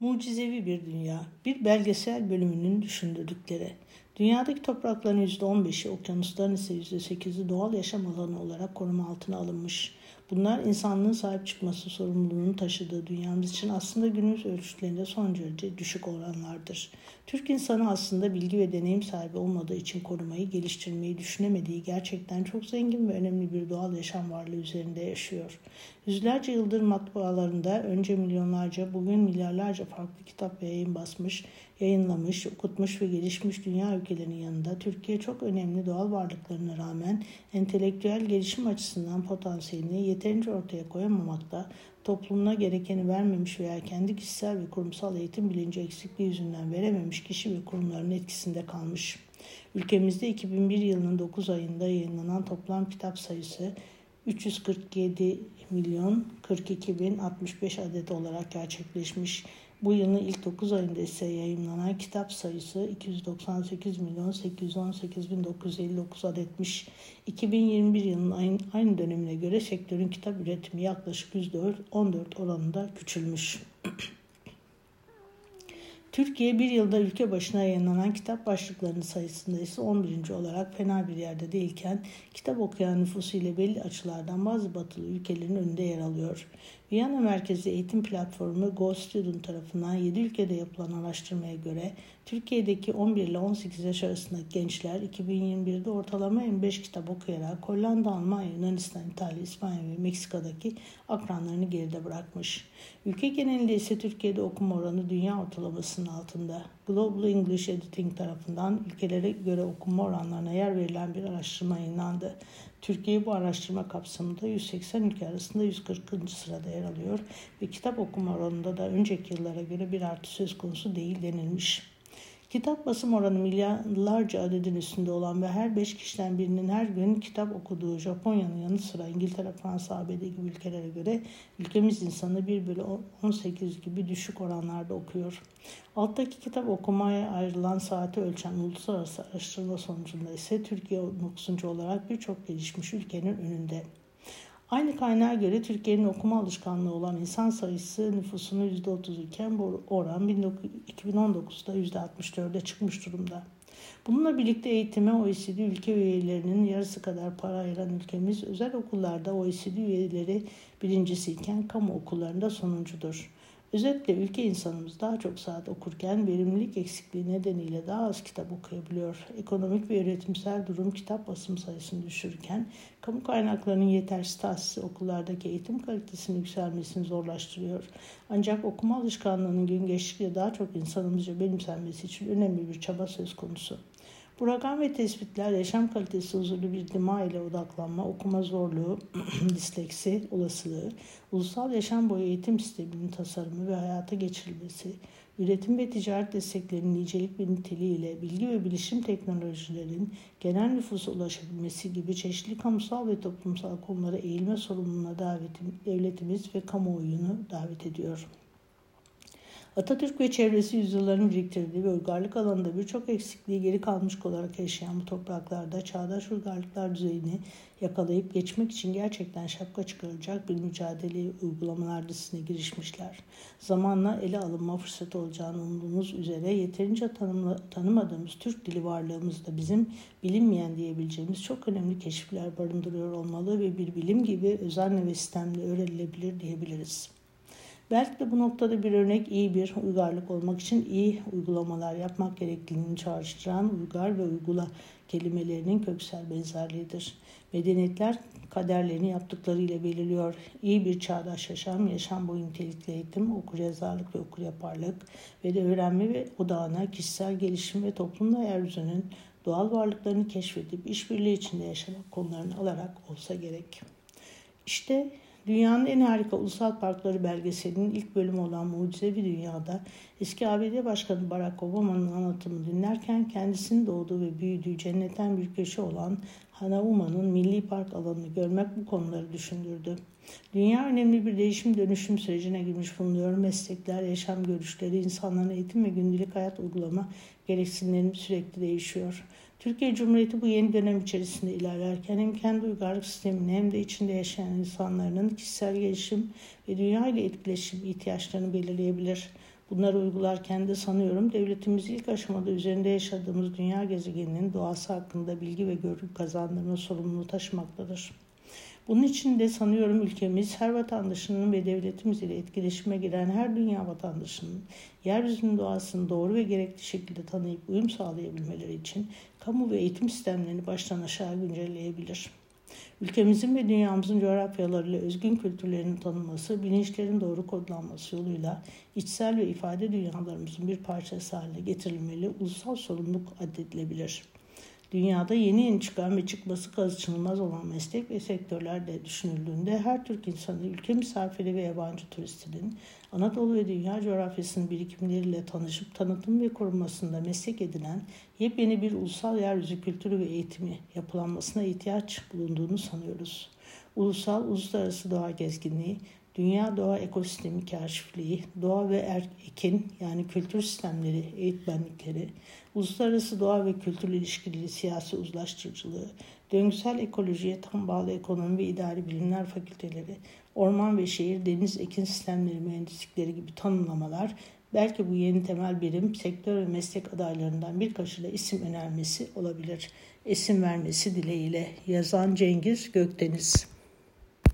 Mucizevi bir dünya, bir belgesel bölümünün düşündürdükleri. Dünyadaki toprakların %15'i, okyanusların ise %8'i doğal yaşam alanı olarak koruma altına alınmış. Bunlar insanlığın sahip çıkması sorumluluğunu taşıdığı dünyamız için aslında günümüz ölçütlerinde son derece düşük oranlardır. Türk insanı aslında bilgi ve deneyim sahibi olmadığı için korumayı, geliştirmeyi düşünemediği gerçekten çok zengin ve önemli bir doğal yaşam varlığı üzerinde yaşıyor. Yüzlerce yıldır matbaalarında önce milyonlarca, bugün milyarlarca farklı kitap ve yayın basmış, yayınlamış, okutmuş ve gelişmiş dünya ülkelerinin yanında Türkiye çok önemli doğal varlıklarına rağmen entelektüel gelişim açısından potansiyelini yeterince ortaya koyamamakta, toplumuna gerekeni vermemiş veya kendi kişisel ve kurumsal eğitim bilinci eksikliği yüzünden verememiş kişi ve kurumların etkisinde kalmış. Ülkemizde 2001 yılının 9 ayında yayınlanan toplam kitap sayısı 347 milyon 42 bin 65 adet olarak gerçekleşmiş. Bu yılın ilk 9 ayında ise yayımlanan kitap sayısı 298 milyon 818 bin 959 adetmiş. 2021 yılının aynı dönemine göre sektörün kitap üretimi yaklaşık %14 oranında küçülmüş. Türkiye bir yılda ülke başına yayınlanan kitap başlıklarının sayısında ise 11. olarak fena bir yerde değilken kitap okuyan nüfusu ile belli açılardan bazı batılı ülkelerin önünde yer alıyor. Viyana merkezli eğitim platformu Go Student tarafından 7 ülkede yapılan araştırmaya göre Türkiye'deki 11 ile 18 yaş arasındaki gençler 2021'de ortalama 25 kitap okuyarak Hollanda, Almanya, Yunanistan, İtalya, İspanya ve Meksika'daki akranlarını geride bırakmış. Ülke genelinde ise Türkiye'de okuma oranı dünya ortalamasının altında. Global English Editing tarafından ülkelere göre okuma oranlarına yer verilen bir araştırma yayınlandı. Türkiye bu araştırma kapsamında 180 ülke arasında 140. sırada yer alıyor ve kitap okuma oranında da önceki yıllara göre bir artış söz konusu değil denilmiş. Kitap basım oranı milyarlarca adedin üstünde olan ve her 5 kişiden birinin her gün kitap okuduğu Japonya'nın yanı sıra İngiltere, Fransa, ABD gibi ülkelere göre ülkemiz insanı 1/18 gibi düşük oranlarda okuyor. Alttaki kitap okumaya ayrılan saati ölçen uluslararası araştırma sonucunda ise Türkiye 19. olarak birçok gelişmiş ülkenin önünde. Aynı kaynağa göre Türkiye'nin okuma alışkanlığı olan insan sayısı nüfusunun %30 iken bu oran 2019'da %64'e çıkmış durumda. Bununla birlikte eğitime OECD ülke üyelerinin yarısı kadar para ayıran ülkemiz özel okullarda OECD üyeleri birincisi iken kamu okullarında sonuncudur. Özetle ülke insanımız daha çok saat okurken verimlilik eksikliği nedeniyle daha az kitap okuyabiliyor. Ekonomik ve üretimsel durum kitap basım sayısını düşürürken kamu kaynaklarının yetersiz tahsisi okullardaki eğitim kalitesinin yükselmesini zorlaştırıyor. Ancak okuma alışkanlığının gün geçtikçe daha çok insanımızca benimsenmesi için önemli bir çaba söz konusu. Bu rakam ve tespitler yaşam kalitesi huzurlu bir dima ile odaklanma, okuma zorluğu, disleksi olasılığı, ulusal yaşam boyu eğitim sisteminin tasarımı ve hayata geçirilmesi, üretim ve ticaret desteklerinin nicelik ve niteliği ile bilgi ve bilişim teknolojilerin genel nüfusa ulaşabilmesi gibi çeşitli kamusal ve toplumsal konulara eğilme sorumluluğuna devletimiz ve kamuoyunu davet ediyor. Atatürk ve çevresi yüzyılların biriktirdiği ve uygarlık alanında birçok eksikliği geri kalmış olarak yaşayan bu topraklarda çağdaş uygarlıklar düzeyini yakalayıp geçmek için gerçekten şapka çıkaracak bir mücadele uygulamalar listesine girişmişler. Zamanla ele alınma fırsatı olacağını umduğumuz üzere yeterince tanımadığımız Türk dili varlığımızda bizim bilinmeyen diyebileceğimiz çok önemli keşifler barındırıyor olmalı ve bir bilim gibi özenle ve sistemle öğrenilebilir diyebiliriz. Belki de bu noktada bir örnek iyi bir uygarlık olmak için iyi uygulamalar yapmak gerekliliğini çağrıştıran uygar ve uygula kelimelerinin köksel benzerliğidir. Medeniyetler kaderlerini yaptıklarıyla belirliyor. İyi bir çağdaş yaşam boyu nitelikli eğitim, okuryazarlık ve okuryaparlık ve de öğrenme ve odağına kişisel gelişim ve toplumla yeryüzünün doğal varlıklarını keşfedip işbirliği içinde yaşamak konularını alarak olsa gerek. İşte Dünyanın en harika ulusal parkları belgeselinin ilk bölümü olan Mucizevi Dünya'da eski ABD Başkanı Barack Obama'nın anlatımını dinlerken kendisinin doğduğu ve büyüdüğü cennetten bir köşe olan Hanauma'nın Milli Park alanını görmek bu konuları düşündürdü. Dünya önemli bir değişim dönüşüm sürecine girmiş bulunuyor. Meslekler, yaşam görüşleri, insanların eğitim ve gündelik hayat uygulama gereksinimleri sürekli değişiyor. Türkiye Cumhuriyeti bu yeni dönem içerisinde ilerlerken hem kendi uygarlık sistemini hem de içinde yaşayan insanların kişisel gelişim ve dünya ile etkileşim ihtiyaçlarını belirleyebilir. Bunları uygularken de sanıyorum devletimiz ilk aşamada üzerinde yaşadığımız dünya gezegeninin doğası hakkında bilgi ve görgü kazandırma sorumluluğu taşımaktadır. Bunun için de sanıyorum ülkemiz her vatandaşının ve devletimiz ile etkileşime giren her dünya vatandaşının yeryüzünün doğasını doğru ve gerekli şekilde tanıyıp uyum sağlayabilmeleri için kamu ve eğitim sistemlerini baştan aşağı güncelleyebilir. Ülkemizin ve dünyamızın coğrafyalarıyla özgün kültürlerinin tanınması, bilinçlerin doğru kodlanması yoluyla içsel ve ifade dünyalarımızın bir parçası haline getirilmeli, ulusal sorumluluk addedilebilir. Dünyada yeni çıkan ve çıkması kaçınılmaz olan meslek ve sektörler de düşünüldüğünde her Türk insanı, ülke misafiri ve yabancı turistinin Anadolu ve dünya coğrafyasının birikimleriyle tanışıp tanıtım ve korunmasında meslek edinen yepyeni bir ulusal yeryüzü kültürü ve eğitimi yapılanmasına ihtiyaç bulunduğunu sanıyoruz. Uluslararası doğa gezginliği, dünya doğa ekosistemi keşifliği, doğa ve ekin yani kültür sistemleri eğitmenlikleri, uluslararası doğa ve kültür ilişkileri siyasi uzlaştırıcılığı, döngüsel ekolojiye tam bağlı ekonomi ve idari bilimler fakülteleri, orman ve şehir, deniz, ekin sistemleri mühendislikleri gibi tanımlamalar belki bu yeni temel birim, sektör ve meslek adaylarından birkaçıyla isim önermesi olabilir. İsim vermesi dileğiyle. Yazan Cengiz Gökdeniz.